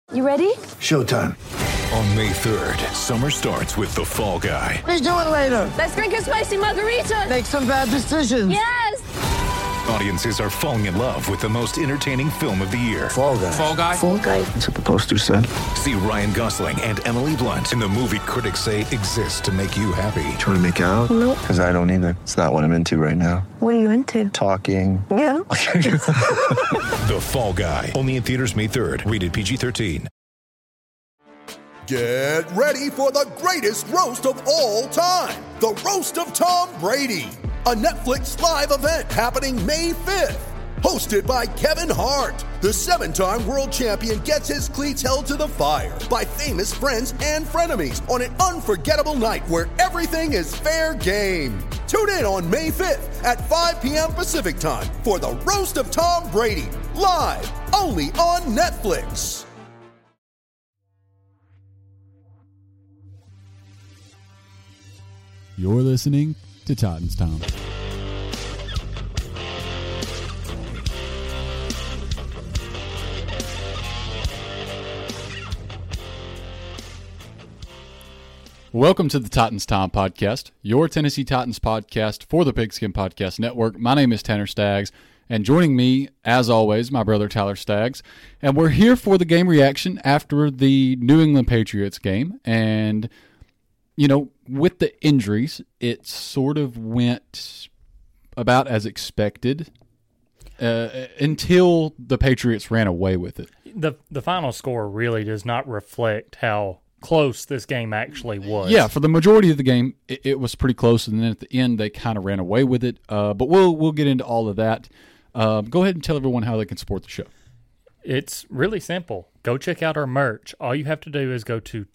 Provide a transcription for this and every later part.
You ready? Showtime. On May 3rd, summer starts with The Fall Guy. Let's do it later. Let's drink a spicy margarita. Make some bad decisions. Yes! Audiences are falling in love with the most entertaining film of the year. Fall Guy. Fall Guy? Fall guy. That's what the poster said. See Ryan Gosling and Emily Blunt in the movie critics say exists to make you happy. Trying to make it out? Nope. Because I don't either. It's not what I'm into right now. What are you into? Talking. Yeah. The Fall Guy. Only in theaters May 3rd. Rated PG-13. Get ready for the greatest roast of all time. The Roast of Tom Brady. A Netflix live event happening May 5th. Hosted by Kevin Hart. The 7-time world champion gets his cleats held to the fire by famous friends and frenemies on an unforgettable night where everything is fair game. Tune in on May 5th at 5 p.m. Pacific time for the Roast of Tom Brady. Live only on Netflix. You're listening to Titans Time. Welcome to the Titans Time podcast, your Tennessee Titans podcast for the Pigskin Podcast Network. My name is Tanner Staggs, and joining me, as always, my brother Tyler Staggs. And we're here for the game reaction after the New England Patriots game. And, you know, with the injuries, it sort of went about as expected until the Patriots ran away with it. The final score really does not reflect how close this game actually was. Yeah, for the majority of the game, it was pretty close, and then at the end, they kind of ran away with it. But we'll get into all of that. Go ahead and tell everyone how they can support the show. It's really simple. Go check out our merch. All you have to do is go to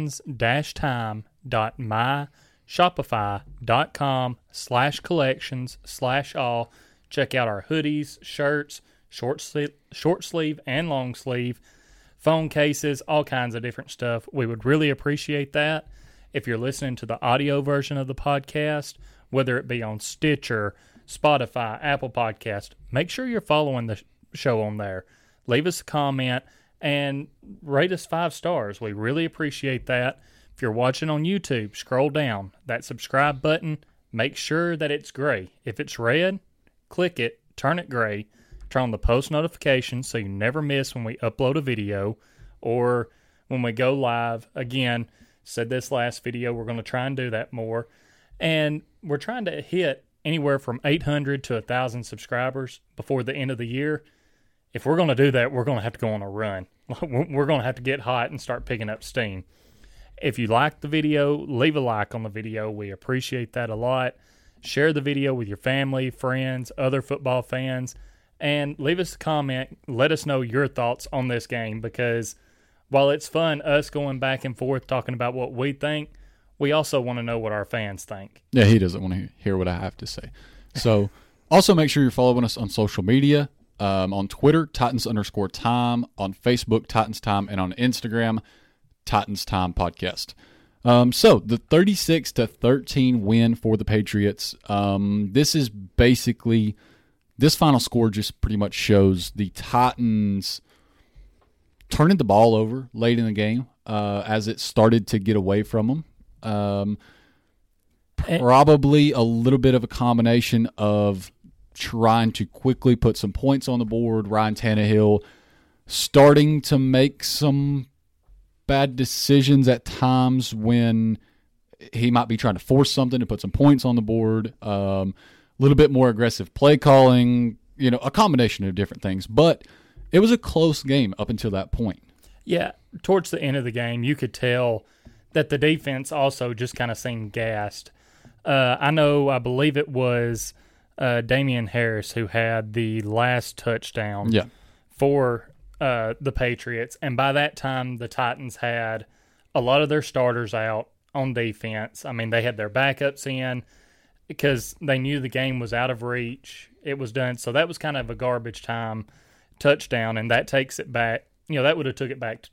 titans-time.myshopify.com/collections/all. Check out our hoodies, shirts, short sleeve and long sleeve, phone cases, all kinds of different stuff. We would really appreciate that. If you're listening to the audio version of the podcast, whether it be on Stitcher, Spotify, Apple Podcast, make sure you're following the show on there. Leave us a comment and rate us 5 stars. We really appreciate that. If you're watching on YouTube, scroll down. That subscribe button, make sure that it's gray. If it's red, click it, turn it gray. Turn on the post notifications so you never miss when we upload a video or when we go live. Again, said this last video, we're going to try and do that more. And we're trying to hit anywhere from 800 to 1,000 subscribers before the end of the year. If we're going to do that, we're going to have to go on a run. We're going to have to get hot and start picking up steam. If you like the video, leave a like on the video. We appreciate that a lot. Share the video with your family, friends, other football fans, and leave us a comment. Let us know your thoughts on this game, because while it's fun, us going back and forth talking about what we think, we also want to know what our fans think. Yeah, he doesn't want to hear what I have to say. So also make sure you're following us on social media. On Twitter, Titans_time. On Facebook, Titans Time. And on Instagram, Titans Time Podcast. So the 36-13 win for the Patriots. This is basically, this final score just pretty much shows the Titans turning the ball over late in the game as it started to get away from them. Probably a little bit of a combination of trying to quickly put some points on the board. Ryan Tannehill starting to make some bad decisions at times when he might be trying to force something to put some points on the board. A little bit more aggressive play calling, you know, a combination of different things. But it was a close game up until that point. Yeah, towards the end of the game, you could tell that the defense also just kind of seemed gassed. I believe it was Damian Harris who had the last touchdown for the Patriots. And by that time, the Titans had a lot of their starters out on defense. I mean, they had their backups in because they knew the game was out of reach. It was done. So that was kind of a garbage time touchdown, and that takes it back. You know, that would have took it back to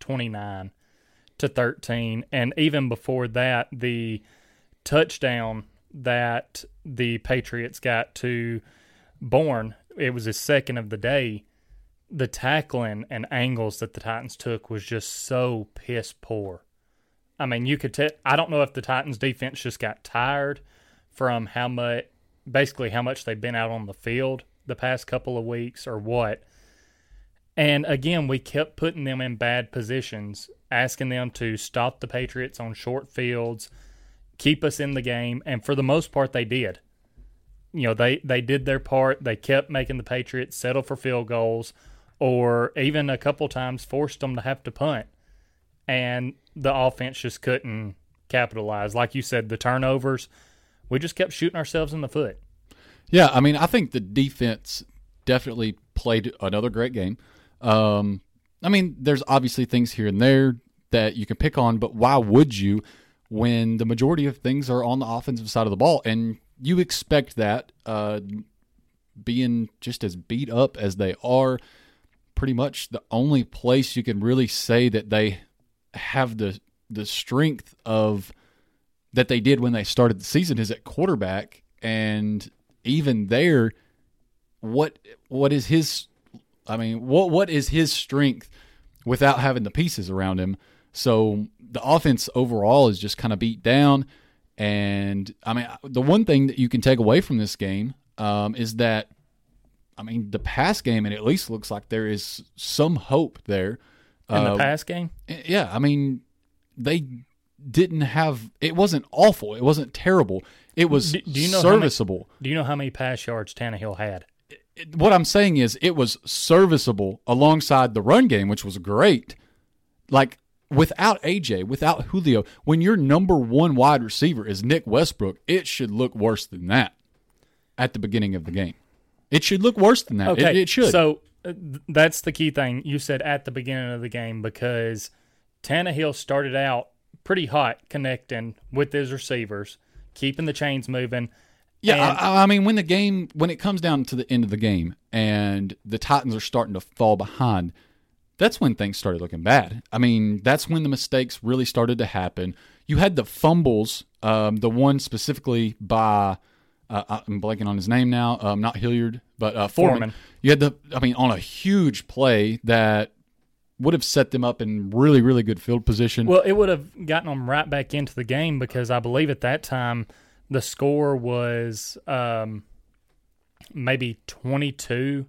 29-13. And even before that, the touchdown that the Patriots got to Bourne, it was his second of the day, the tackling and angles that the Titans took was just so piss poor. I mean, you could I don't know if the Titans defense just got tired from how much they've been out on the field the past couple of weeks or what. And again, we kept putting them in bad positions, asking them to stop the Patriots on short fields, keep us in the game, and for the most part, they did. You know, they did their part. They kept making the Patriots settle for field goals, or even a couple times forced them to have to punt. And the offense just couldn't capitalize. Like you said, the turnovers, we just kept shooting ourselves in the foot. Yeah, I mean, I think the defense definitely played another great game. I mean, there's obviously things here and there that you can pick on, but why would you when the majority of things are on the offensive side of the ball? And you expect that, being just as beat up as they are, pretty much the only place you can really say that they have the strength of that they did when they started the season is at quarterback. And even there, what is his what is his strength without having the pieces around him? So the offense overall is just kind of beat down. And I mean, the one thing that you can take away from this game is that, I mean, the pass game, it at least looks like there is some hope there. In the pass game? Yeah, I mean, they didn't have – it wasn't awful. It wasn't terrible. It was serviceable. Do you know how many pass yards Tannehill had? What I'm saying is it was serviceable alongside the run game, which was great. Like, without AJ, without Julio, when your number one wide receiver is Nick Westbrook, it should look worse than that at the beginning of the game. It should look worse than that. Okay, it should. So that's the key thing. You said at the beginning of the game because Tannehill started out pretty hot connecting with his receivers, keeping the chains moving. Yeah, I mean, when it comes down to the end of the game and the Titans are starting to fall behind, that's when things started looking bad. I mean, that's when the mistakes really started to happen. You had the fumbles, the one specifically by, I'm blanking on his name now, not Hilliard, but Foreman. You had on a huge play that would have set them up in really, really good field position. Well, it would have gotten them right back into the game because I believe at that time the score was maybe 22-13.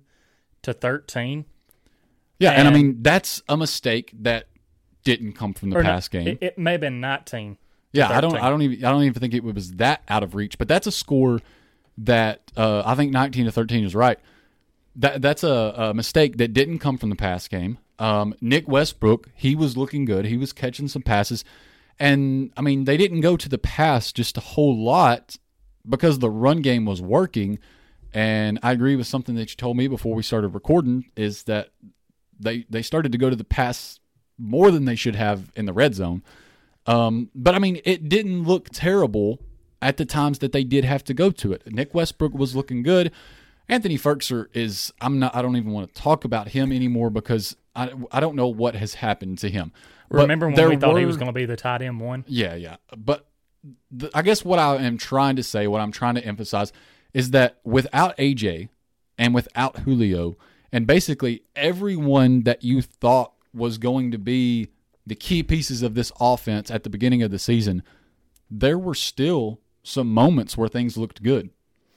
Yeah, and I mean, that's a mistake that didn't come from the pass game. It may have been 19. Yeah, I don't even think it was that out of reach. But that's a score that I think 19-13 is right. That's a mistake that didn't come from the pass game. Nick Westbrook, he was looking good. He was catching some passes. And, I mean, they didn't go to the pass just a whole lot because the run game was working. And I agree with something that you told me before we started recording is that they started to go to the pass more than they should have in the red zone. But, I mean, it didn't look terrible at the times that they did have to go to it. Nick Westbrook was looking good. Anthony Firkser is – I don't even want to talk about him anymore because I don't know what has happened to him. Remember when we thought he was going to be the tight end one? Yeah. But I guess what I am trying to say, what I'm trying to emphasize is that without AJ and without Julio and basically everyone that you thought was going to be the key pieces of this offense at the beginning of the season, there were still some moments where things looked good.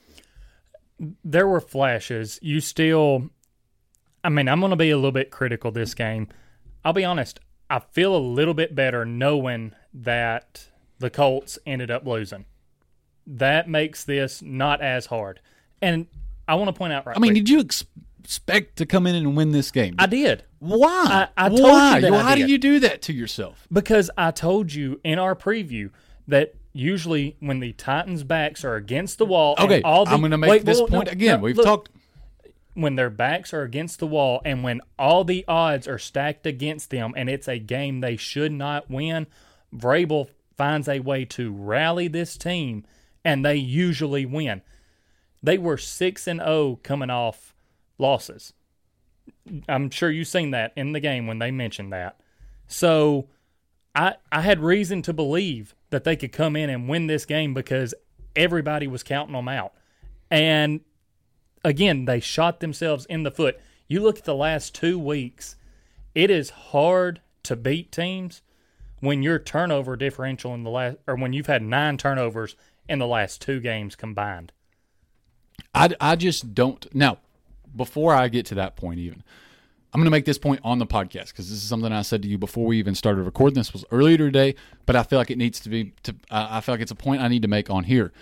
There were flashes. You still – I mean, I'm going to be a little bit critical this game. I'll be honest. I feel a little bit better knowing that the Colts ended up losing. That makes this not as hard. And I want to point out quick. Did you expect to come in and win this game? I did. Why? I told you that. Why do you do that to yourself? Because I told you in our preview that usually when the Titans' backs are against the wall, I'm going to make this point again. We've talked. When their backs are against the wall and when all the odds are stacked against them and it's a game they should not win, Vrabel finds a way to rally this team, and they usually win. They were 6-0 coming off losses. I'm sure you've seen that in the game when they mentioned that. So I had reason to believe that they could come in and win this game because everybody was counting them out. And again, they shot themselves in the foot. You look at the last 2 weeks, it is hard to beat teams when your turnover differential when you've had 9 turnovers in the last 2 games combined. I just don't. Now, before I get to that point even, I'm going to make this point on the podcast because this is something I said to you before we even started recording. This was earlier today, but I feel like it needs to be. I feel like it's a point I need to make on here.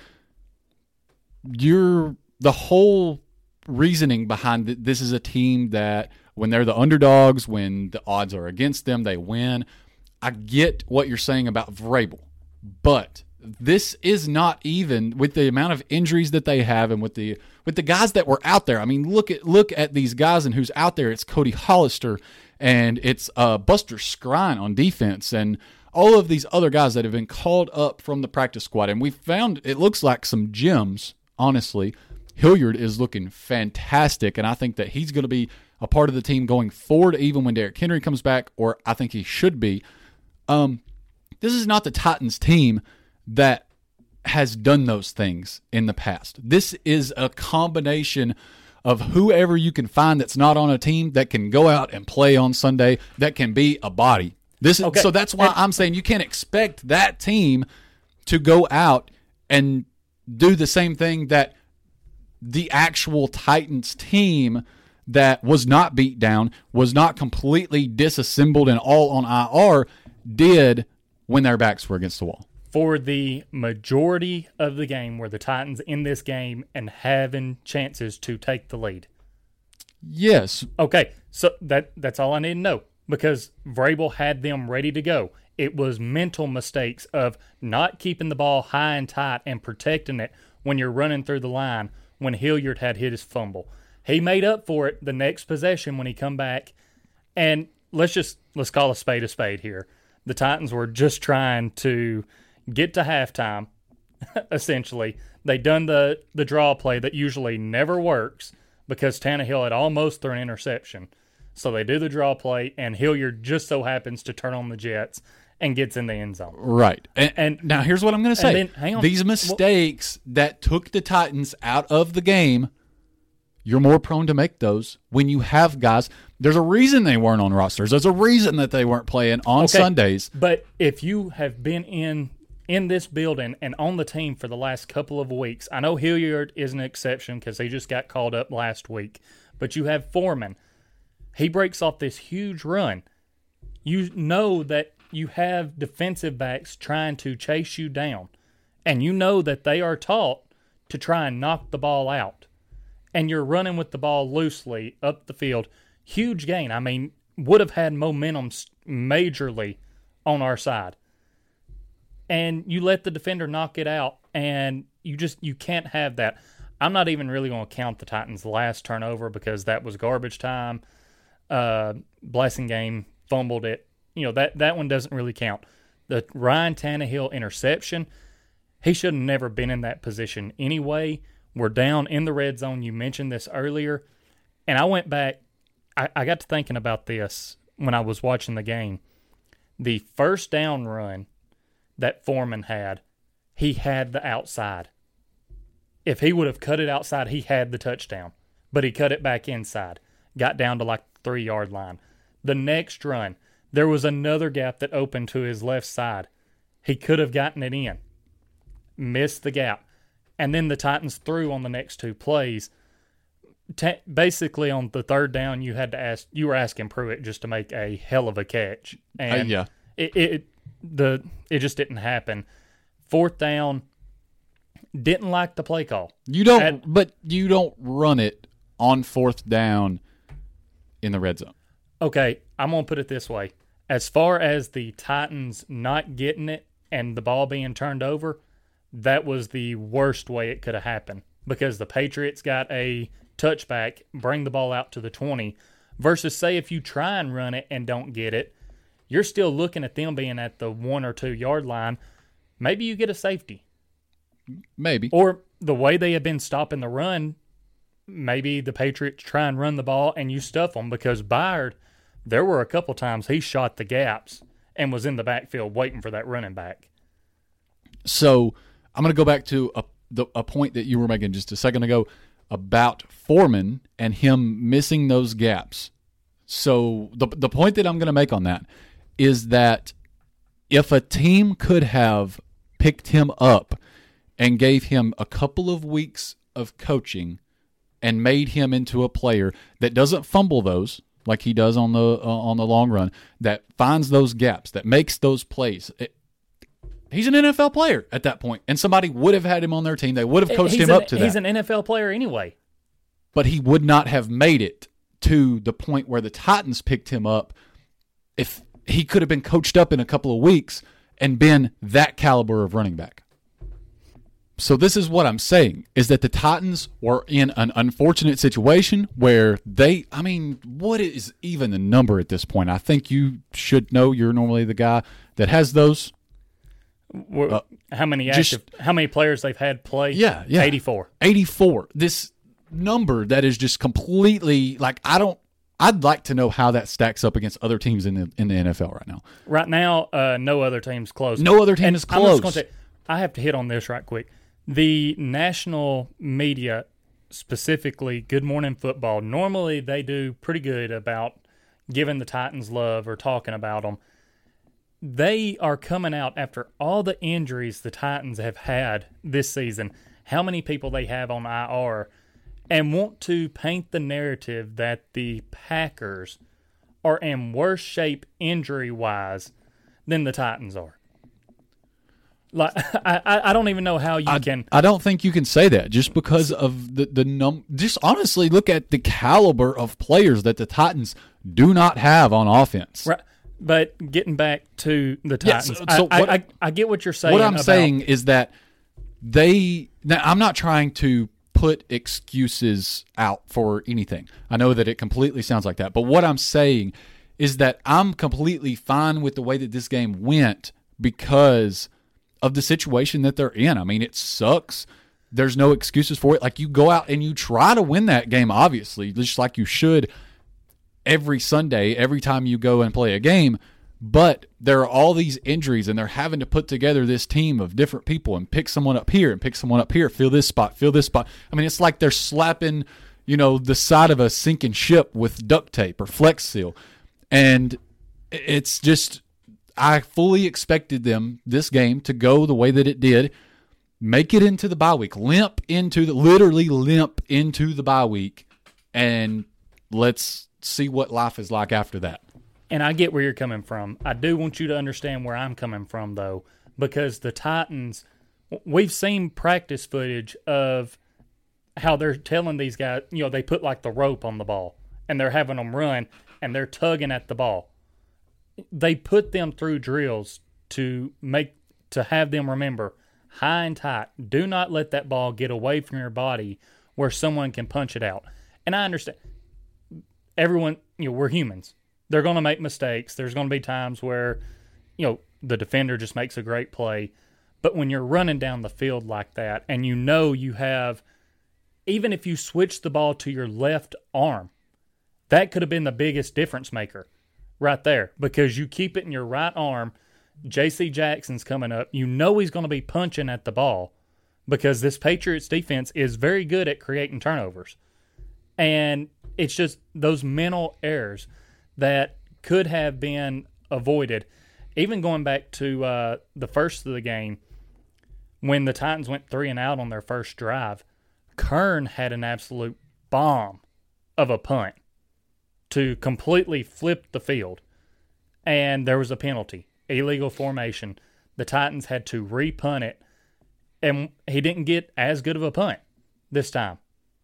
The whole reasoning behind this is a team that when they're the underdogs, when the odds are against them, they win. I get what you're saying about Vrabel, but this is not even with the amount of injuries that they have and with the guys that were out there. I mean, look at these guys and who's out there. It's Cody Hollister and it's Buster Skrine on defense and all of these other guys that have been called up from the practice squad. And we found it looks like some gems, honestly. Hilliard is looking fantastic, and I think that he's going to be a part of the team going forward, even when Derrick Henry comes back, or I think he should be. This is not the Titans team that has done those things in the past. This is a combination of whoever you can find that's not on a team that can go out and play on Sunday, that can be a body. So that's why I'm saying you can't expect that team to go out and do the same thing that the actual Titans team that was not beat down, was not completely disassembled and all on IR, did when their backs were against the wall. For the majority of the game, were the Titans in this game and having chances to take the lead? Yes. Okay, so that's all I need to know, because Vrabel had them ready to go. It was mental mistakes of not keeping the ball high and tight and protecting it when you're running through the line when Hilliard had hit his fumble. He made up for it the next possession when he come back, and let's call a spade here. The Titans were just trying to get to halftime, essentially. They done the draw play that usually never works because Tannehill had almost thrown an interception. So they do the draw play, and Hilliard just so happens to turn on the Jets and gets in the end zone. Right. And now here's what I'm going to say. Then, hang on. These mistakes that took the Titans out of the game, you're more prone to make those when you have guys. There's a reason they weren't on rosters. There's a reason that they weren't playing on Sundays. But if you have been in this building and on the team for the last couple of weeks, I know Hilliard is an exception because he just got called up last week, but you have Foreman. He breaks off this huge run. You know that you have defensive backs trying to chase you down, and you know that they are taught to try and knock the ball out, and you're running with the ball loosely up the field. Huge gain. I mean, would have had momentum majorly on our side. And you let the defender knock it out, and you can't have that. I'm not even really going to count the Titans' last turnover because that was garbage time. Blessing fumbled it. You know, that one doesn't really count. The Ryan Tannehill interception, he should have never been in that position anyway. We're down in the red zone. You mentioned this earlier. And I went back. I got to thinking about this when I was watching the game. The first down run that Foreman had, he had the outside. If he would have cut it outside, he had the touchdown. But he cut it back inside. Got down to like the 3-yard line. The next run, there was another gap that opened to his left side. He could have gotten it in. Missed the gap. And then the Titans threw on the next 2 plays. Basically, on the third down, you were asking Pruitt just to make a hell of a catch. And yeah. It just didn't happen. Fourth down, didn't like the play call. You don't run it on fourth down in the red zone. Okay, I'm going to put it this way. As far as the Titans not getting it and the ball being turned over, that was the worst way it could have happened because the Patriots got a touchback, bring the ball out to the 20, versus say if you try and run it and don't get it, you're still looking at them being at the 1 or 2 yard line. Maybe you get a safety. Maybe. Or the way they have been stopping the run, maybe the Patriots try and run the ball and you stuff them because Byard, there were a couple times he shot the gaps and was in the backfield waiting for that running back. So I'm going to go back to a point that you were making just a second ago. about Foreman and him missing those gaps. So the point that I'm going to make on that is that if a team could have picked him up and gave him a couple of weeks of coaching and made him into a player that doesn't fumble those like he does on the long run, that finds those gaps, that makes those plays, he's an NFL player at that point, and somebody would have had him on their team. They would have coached him up to that. He's an NFL player anyway. But he would not have made it to the point where the Titans picked him up if he could have been coached up in a couple of weeks and been that caliber of running back. So this is what I'm saying, is that the Titans were in an unfortunate situation where what is even the number at this point? I think you should know. You're normally the guy that has those. How many players they've had play? Yeah. 84. 84. This number that is just completely I'd like to know how that stacks up against other teams in the NFL right now. Right now, no other team's close. No other team is close. I'm just going to say, I have to hit on this right quick. The national media, specifically Good Morning Football, normally they do pretty good about giving the Titans love or talking about them. They are coming out after all the injuries the Titans have had this season, how many people they have on IR, and want to paint the narrative that the Packers are in worse shape injury-wise than the Titans are. Like I don't even know how you can. I don't think you can say that just because of the Just honestly, look at the caliber of players that the Titans do not have on offense. Right. But getting back to the Titans, I get what you're saying. What I'm saying is that I'm not trying to put excuses out for anything. I know that it completely sounds like that. But what I'm saying is that I'm completely fine with the way that this game went because of the situation that they're in. I mean, it sucks. There's no excuses for it. Like, you go out and you try to win that game, obviously, just like you should every Sunday, every time you go and play a game. But there are all these injuries, and they're having to put together this team of different people and pick someone up here and pick someone up here, fill this spot. I mean, it's like they're slapping, the side of a sinking ship with duct tape or Flex Seal. And it's just, I fully expected this game to go the way that it did, make it into the bye week, literally limp into the bye week, and let's see what life is like after that. And I get where you're coming from. I do want you to understand where I'm coming from, though, because the Titans, we've seen practice footage of how they're telling these guys, they put like the rope on the ball, and they're having them run, and they're tugging at the ball. They put them through drills to have them remember, high and tight, do not let that ball get away from your body where someone can punch it out. And I understand. Everyone, we're humans. They're going to make mistakes. There's going to be times where, the defender just makes a great play. But when you're running down the field like that, and you have, even if you switch the ball to your left arm, that could have been the biggest difference maker right there. Because you keep it in your right arm, J.C. Jackson's coming up. He's going to be punching at the ball because this Patriots defense is very good at creating turnovers. And it's just those mental errors that could have been avoided. Even going back to the first of the game, when the Titans went 3-and-out on their first drive, Kern had an absolute bomb of a punt to completely flip the field. And there was a penalty, illegal formation. The Titans had to re-punt it, and he didn't get as good of a punt this time.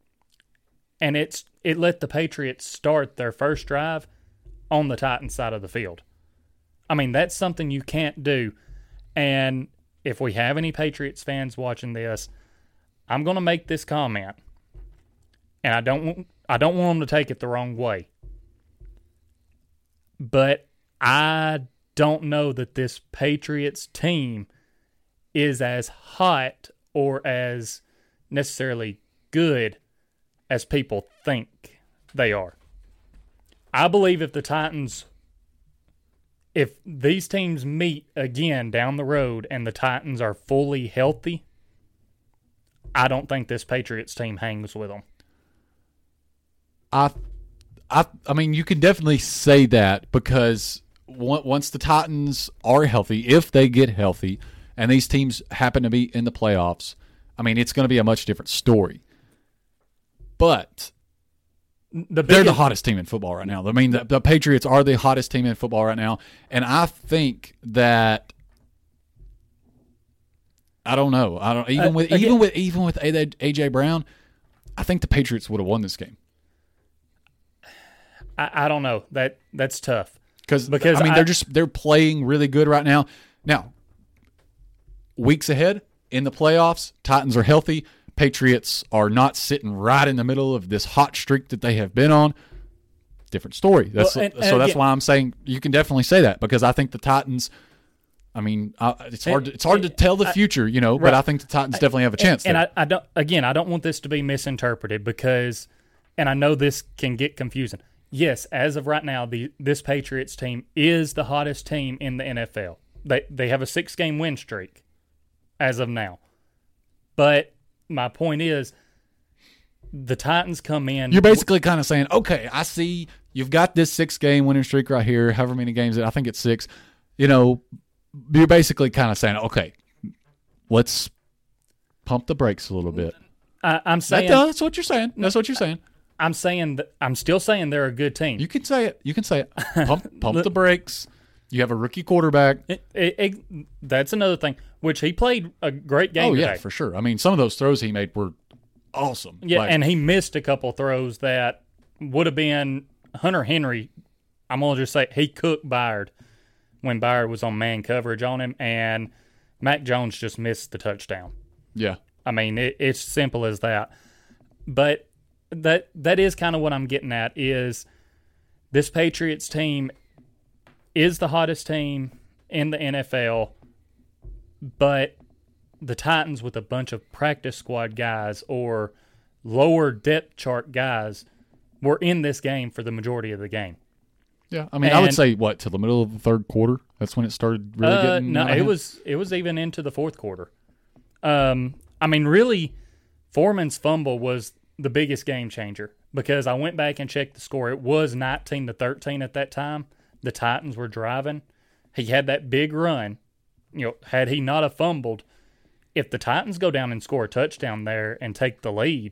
And it let the Patriots start their first drive on the Titans side of the field. I mean, that's something you can't do. And if we have any Patriots fans watching this, I'm going to make this comment. And I don't want them to take it the wrong way. But I don't know that this Patriots team is as hot or as necessarily good as people think they are. I believe if these teams meet again down the road and the Titans are fully healthy, I don't think this Patriots team hangs with them. I mean, you can definitely say that because once the Titans are healthy, if they get healthy, and these teams happen to be in the playoffs, I mean, it's going to be a much different story. But they're the hottest team in football right now. I mean, the Patriots are the hottest team in football right now, and I think that I don't know. Even with AJ Brown, I think the Patriots would have won this game. I don't know. That's tough Because I mean, they're playing really good right now. Now, weeks ahead in the playoffs, Titans are healthy. Patriots are not sitting right in the middle of this hot streak that they have been on. Different story. That's why I'm saying you can definitely say that, because I think the Titans. I mean, it's hard to tell the future, right. But I think the Titans definitely have a chance. And I don't want this to be misinterpreted because, and I know this can get confusing. Yes, as of right now, this Patriots team is the hottest team in the NFL. They have a 6-game win streak as of now. But my point is, the Titans come in. You're basically kind of saying, okay, I see you've got this 6-game winning streak right here, however many games, I think it's 6. You're basically kind of saying, okay, let's pump the brakes a little bit. I'm saying that's what you're saying. That's what you're saying. I'm still saying they're a good team. You can say it. Pump the brakes. You have a rookie quarterback. That's another thing, which he played a great game today. Oh, yeah, for sure. I mean, some of those throws he made were awesome. Yeah, and he missed a couple throws that would have been Hunter Henry. I'm going to just say he cooked Byard when Byard was on man coverage on him, and Mac Jones just missed the touchdown. Yeah. I mean, it's simple as that. But that is kind of what I'm getting at, is this Patriots team is the hottest team in the NFL, but the Titans, with a bunch of practice squad guys or lower depth chart guys, were in this game for the majority of the game. Yeah, I mean, I would say till the middle of the third quarter. That's when it started really getting. No, it was even into the fourth quarter. I mean, really, Foreman's fumble was the biggest game changer, because I went back and checked the score. It was 19-13 at that time. The Titans were driving. He had that big run. Had he not have fumbled, if the Titans go down and score a touchdown there and take the lead,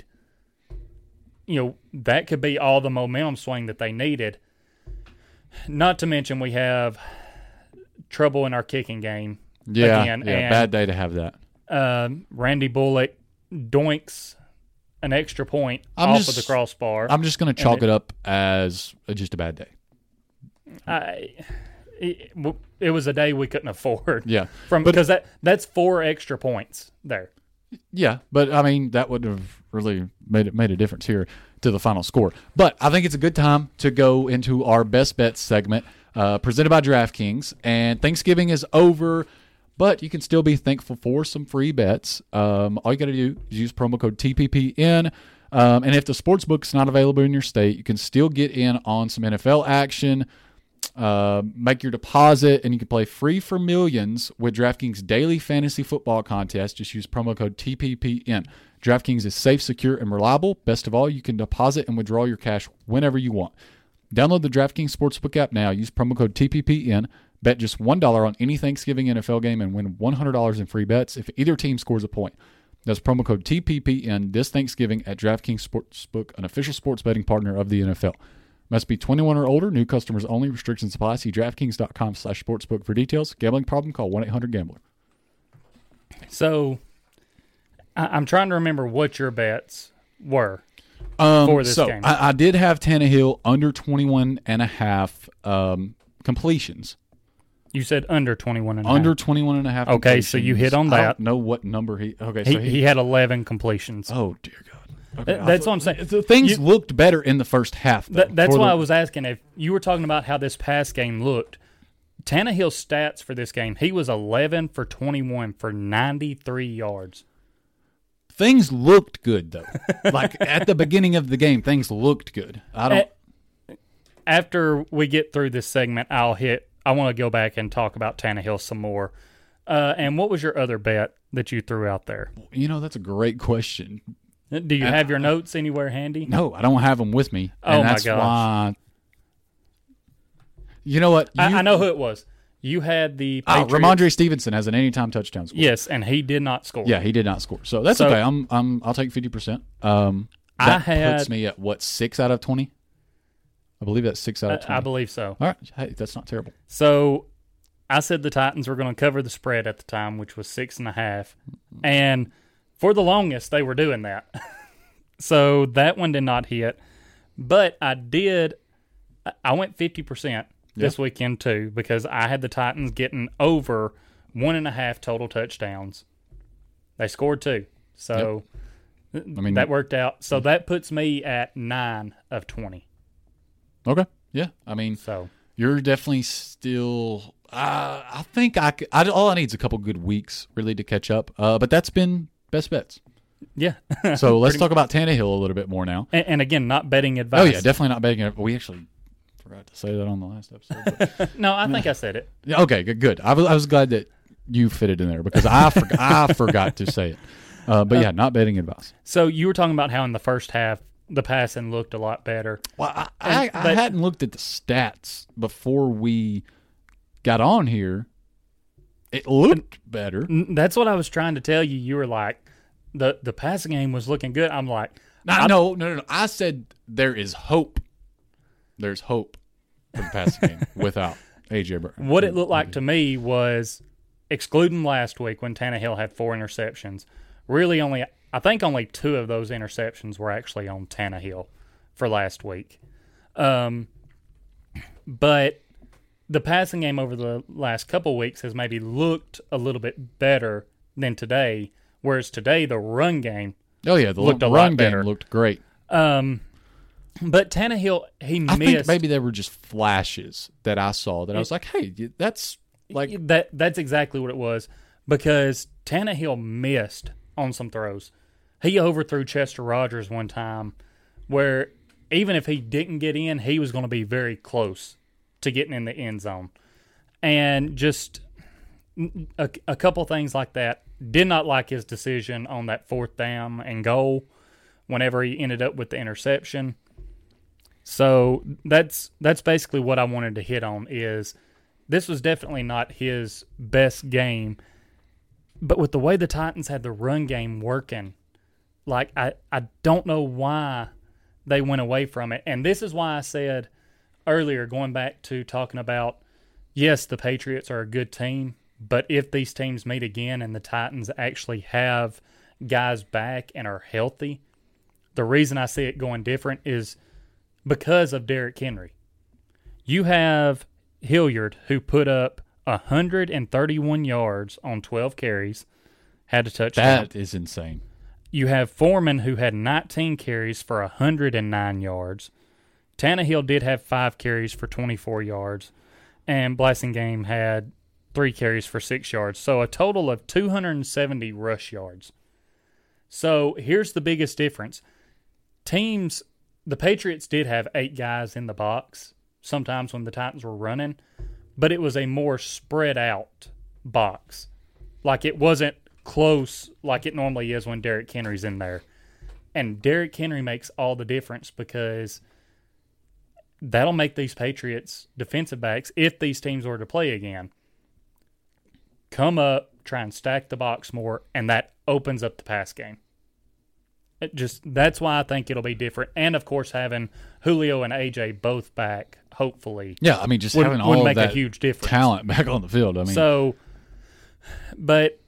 that could be all the momentum swing that they needed. Not to mention we have trouble in our kicking game. Yeah, again. And bad day to have that. Randy Bullock doinks an extra point off of the crossbar. I'm just going to chalk it up as just a bad day. It was a day we couldn't afford. Yeah, because that's 4 extra points there. Yeah, but I mean that would have really made a difference here to the final score. But I think it's a good time to go into our best bets segment, presented by DraftKings. And Thanksgiving is over, but you can still be thankful for some free bets. All you got to do is use promo code TPPN. And if the sportsbook's not available in your state, you can still get in on some NFL action. Make your deposit, and you can play free for millions with DraftKings Daily Fantasy Football Contest. Just use promo code TPPN. DraftKings is safe, secure, and reliable. Best of all, you can deposit and withdraw your cash whenever you want. Download the DraftKings Sportsbook app now. Use promo code TPPN. Bet just $1 on any Thanksgiving NFL game and win $100 in free bets if either team scores a point. That's promo code TPPN this Thanksgiving at DraftKings Sportsbook, an official sports betting partner of the NFL. Must be 21 or older. New customers only. Restrictions apply. See DraftKings.com/sportsbook for details. Gambling problem? Call 1-800-GAMBLER. So, I'm trying to remember what your bets were for this game. I did have Tannehill under 21.5 completions. You said under 21.5. Under 21.5. Okay, so you hit on that. I don't know what number he. Okay, so he had 11 completions. Oh dear God. Okay, that's what I'm saying. Things looked better in the first half. Though, that's why I was asking if you were talking about how this past game looked. Tannehill's stats for this game, he was 11 for 21 for 93 yards. Things looked good, though. Like, at the beginning of the game, things looked good. After we get through this segment, I want to go back and talk about Tannehill some more. And what was your other bet that you threw out there? That's a great question. Do you have your notes anywhere handy? No, I don't have them with me. Oh, and my that's gosh. why. You know what? I know who it was. You had the Patriots. Ramondre Stevenson has an anytime touchdown score. Yes, and he did not score. Yeah, he did not score. So that's okay. I'll take 50%. That puts me at what, 6 out of 20? I believe that's 6 out of 20. I believe so. All right. Hey, that's not terrible. So I said the Titans were going to cover the spread at the time, which was 6.5. And for the longest, they were doing that. So that one did not hit. But I went 50% this weekend too, because I had the Titans getting over 1.5 total touchdowns. They scored 2. So that worked out. So that puts me at 9 of 20. Okay. Yeah. I mean, So you're definitely still. I think all I need is a couple good weeks really to catch up. But that's been best bets. yeah. So let's talk about Tannehill a little bit more now. And again, not betting advice. Oh yeah, definitely not betting it. We actually forgot to say that on the last episode. But, No, I think I said it. yeah, okay, good. I was glad that you fit it in there because I forgot to say it. But yeah, not betting advice. So you were talking about how in the first half the passing looked a lot better. Well, I hadn't looked at the stats before we got on here. It looked better. That's what I was trying to tell you. You were like, the passing game was looking good. I'm like, No. I said there is hope. There's hope for the passing game without A.J. Brown. what it looked like to me was, excluding last week when Tannehill had 4 interceptions, really I think only 2 of those interceptions were actually on Tannehill for last week. But the passing game over the last couple weeks has maybe looked a little bit better than today, whereas today the run game looked a lot better. Game looked great. But Tannehill, he I think missed. maybe there were just flashes that I saw that I was like, hey, that's like that's exactly what it was, because Tannehill missed on some throws. He overthrew Chester Rogers one time where even if he didn't get in, he was going to be very close to getting in the end zone. And just a couple things like that. Did not like his decision on that 4th down and goal whenever he ended up with the interception. So that's basically what I wanted to hit on, is this was definitely not his best game. But with the way the Titans had the run game working, like I don't know why they went away from it. And this is why I said earlier, going back to talking about, yes, the Patriots are a good team, but if these teams meet again and the Titans actually have guys back and are healthy, the reason I see it going different is because of Derrick Henry. You have Hilliard, who put up 131 yards on 12 carries, had a touchdown. that is insane. You have Foreman, who had 19 carries for 109 yards. Tannehill did have 5 carries for 24 yards. And Blasingame had 3 carries for 6 yards. So a total of 270 rush yards. So here's the biggest difference. The Patriots did have 8 guys in the box sometimes when the Titans were running, but it was a more spread out box. Like, it wasn't close like it normally is when Derrick Henry's in there. And Derrick Henry makes all the difference, because that'll make these Patriots defensive backs, if these teams were to play again, come up, try and stack the box more, and that opens up the pass game. That's why I think it'll be different. And, of course, having Julio and AJ both back, hopefully. Yeah, I mean, just would having all make of that a huge difference. talent back on the field. I mean, So, but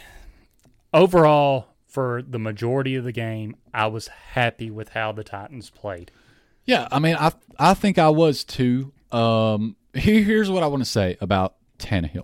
overall, for the majority of the game, I was happy with how the Titans played. yeah, I mean, I think I was too. Here's what I want to say about Tannehill.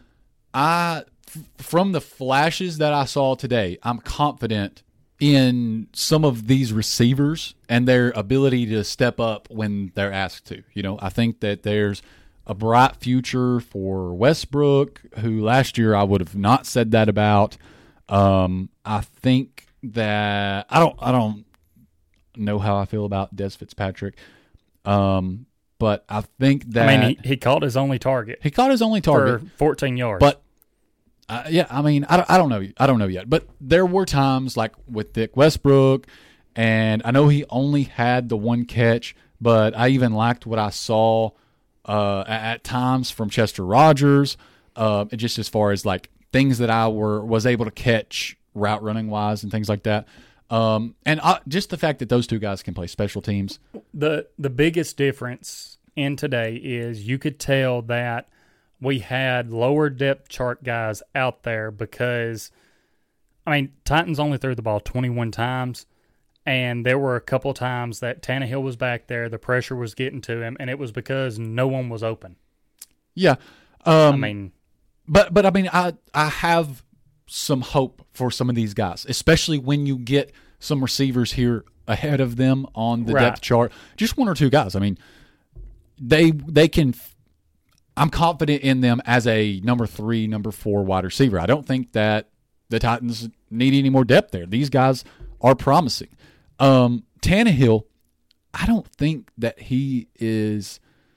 From the flashes that I saw today, I'm confident in some of these receivers and their ability to step up when they're asked to. You know, I think that there's a bright future for Westbrook, who last year I would have not said that about. I think that I don't know how I feel about Des Fitzpatrick. But I think that I mean, he caught his only target. he caught his only target for 14 yards. but Yeah, I mean, I don't know. I don't know yet. But there were times like with Dick Westbrook, and I know he only had the one catch, but I even liked what I saw at times from Chester Rogers, just as far as like things that I was able to catch route running wise and things like that. Just the fact that those two guys can play special teams. The biggest difference in today is you could tell that we had lower depth chart guys out there because, I mean, Titans only threw the ball 21 times, and there were a couple times that Tannehill was back there, the pressure was getting to him, and it was because no one was open. Yeah. I mean... But I mean, I have some hope for some of these guys, especially when you get some receivers here ahead of them on the depth chart. Just one or two guys. I mean, they can... I'm confident in them as a number 3, number 4 wide receiver. I don't think that the Titans need any more depth there. These guys are promising. Tannehill, I don't think that he is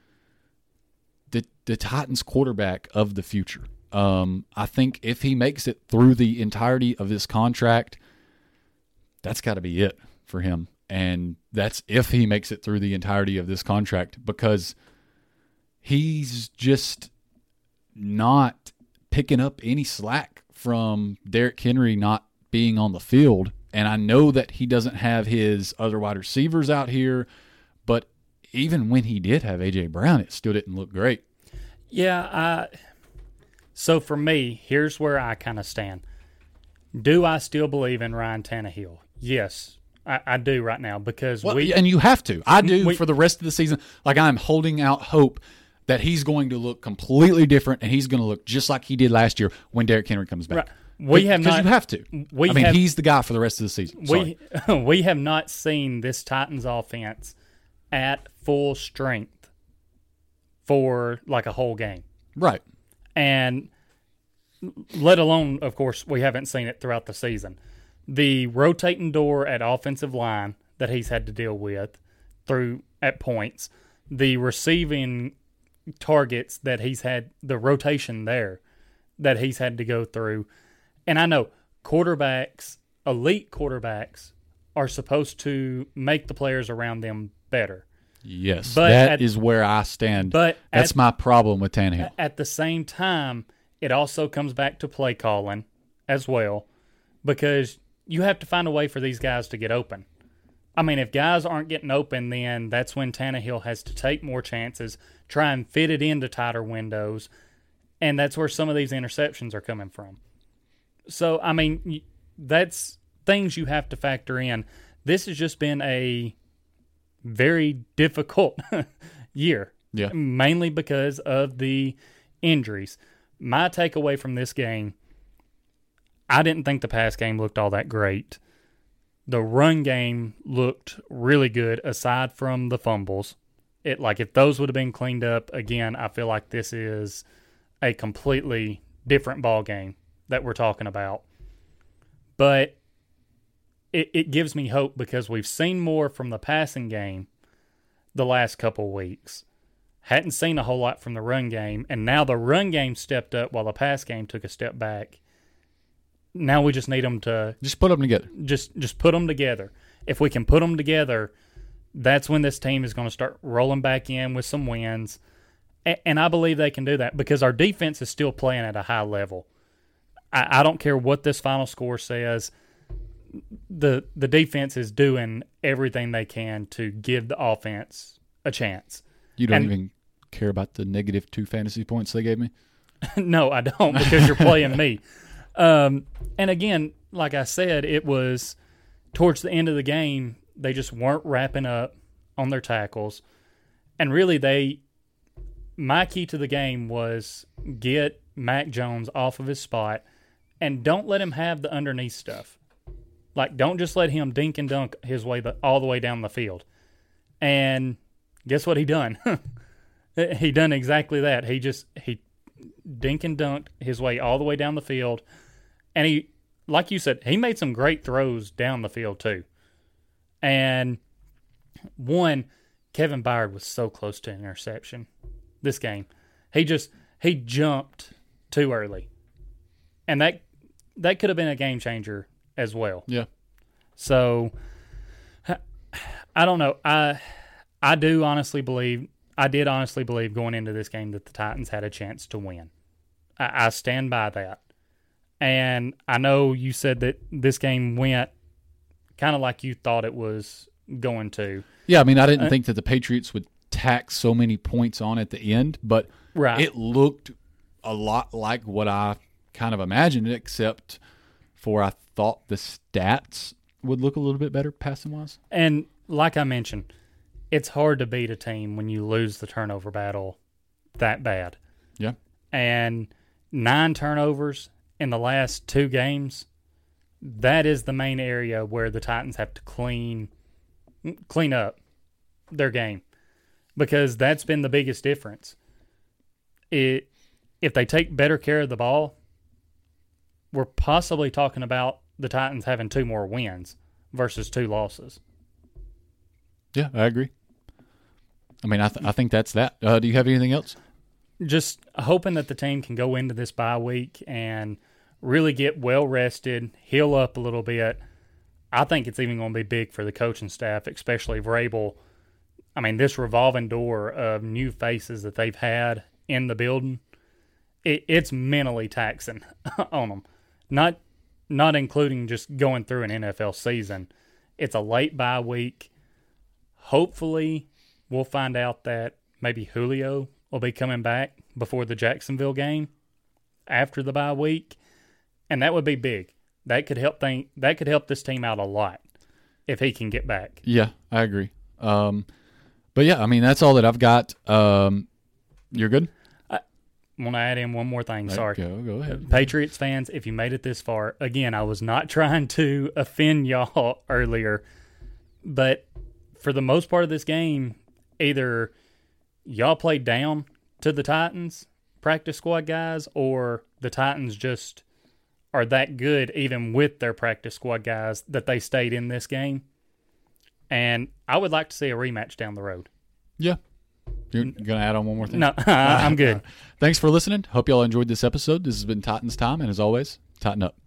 the Titans quarterback of the future. I think if he makes it through the entirety of this contract, that's got to be it for him. And that's if he makes it through the entirety of this contract, because he's just not picking up any slack from Derrick Henry not being on the field. And I know that he doesn't have his other wide receivers out here, but even when he did have A.J. Brown, it still didn't look great. Yeah, so for me, here's where I kind of stand. Do I still believe in Ryan Tannehill? Yes, I do right now because and you have to. I do for the rest of the season. Like, I'm holding out hope that he's going to look completely different and he's going to look just like he did last year when Derrick Henry comes back. Right. Because you have to. He's the guy for the rest of the season. We have not seen this Titans offense at full strength for like a whole game. Right. And let alone, of course, we haven't seen it throughout the season. The rotating door at offensive line that he's had to deal with at points, the receiving targets that he's had, the rotation there that he's had to go through. And I know elite quarterbacks are supposed to make the players around them better. Yes, but that is where I stand. But that's my problem with Tannehill. At the same time, it also comes back to play calling as well, because you have to find a way for these guys to get open. I mean, if guys aren't getting open, then that's when Tannehill has to take more chances, try and fit it into tighter windows, and that's where some of these interceptions are coming from. So, I mean, that's things you have to factor in. This has just been a very difficult year, mainly because of the injuries. My takeaway from this game, I didn't think the pass game looked all that great. The run game looked really good aside from the fumbles. If those would have been cleaned up, again, I feel like this is a completely different ball game that we're talking about. But it gives me hope because we've seen more from the passing game the last couple weeks. Hadn't seen a whole lot from the run game, and now the run game stepped up while the pass game took a step back. Now we just need them to... Just put them together. Just put them together. If we can put them together, that's when this team is going to start rolling back in with some wins. And I believe they can do that because our defense is still playing at a high level. I don't care what this final score says. The defense is doing everything they can to give the offense a chance. You don't even care about the -2 fantasy points they gave me? No, I don't, because you're playing me. And again, like I said, it was towards the end of the game, they just weren't wrapping up on their tackles. And really, my key to the game was get Mac Jones off of his spot and don't let him have the underneath stuff. Like, don't just let him dink and dunk his way all the way down the field. And guess what he done? He done exactly that. He dink and dunked his way all the way down the field. And he, like you said, he made some great throws down the field too. And Kevin Byard was so close to an interception this game. He jumped too early. And that could have been a game changer as well. Yeah. So I don't know. I did honestly believe going into this game that the Titans had a chance to win. I stand by that. And I know you said that this game went kind of like you thought it was going to. Yeah, I mean, I didn't think that the Patriots would tack so many points on at the end, but it looked a lot like what I kind of imagined it, except for I thought the stats would look a little bit better passing-wise. And like I mentioned, it's hard to beat a team when you lose the turnover battle that bad. Yeah. And 9 turnovers in the last 2 games, that is the main area where the Titans have to clean up their game, because that's been the biggest difference. If they take better care of the ball, we're possibly talking about the Titans having 2 more wins versus 2 losses. Yeah, I agree. I mean, I think that's that. Do you have anything else? Just hoping that the team can go into this bye week and really get well rested, heal up a little bit. I think it's even going to be big for the coaching staff, especially Vrabel. I mean, this revolving door of new faces that they've had in the building, it's mentally taxing on them. Not including just going through an NFL season. It's a late bye week. Hopefully, we'll find out that maybe Julio will be coming back before the Jacksonville game after the bye week, and that would be big. That could help this team out a lot if he can get back. Yeah, I agree. But yeah, I mean, that's all that I've got. You're good? I want to add in one more thing. Sorry. Go ahead. Patriots fans, if you made it this far, again, I was not trying to offend y'all earlier, but for the most part of this game, either y'all played down to the Titans practice squad guys, or the Titans just are that good even with their practice squad guys that they stayed in this game. And I would like to see a rematch down the road. Yeah. You're going to add on one more thing? No, I'm good. Thanks for listening. Hope y'all enjoyed this episode. This has been Titans Time, and as always, tighten up.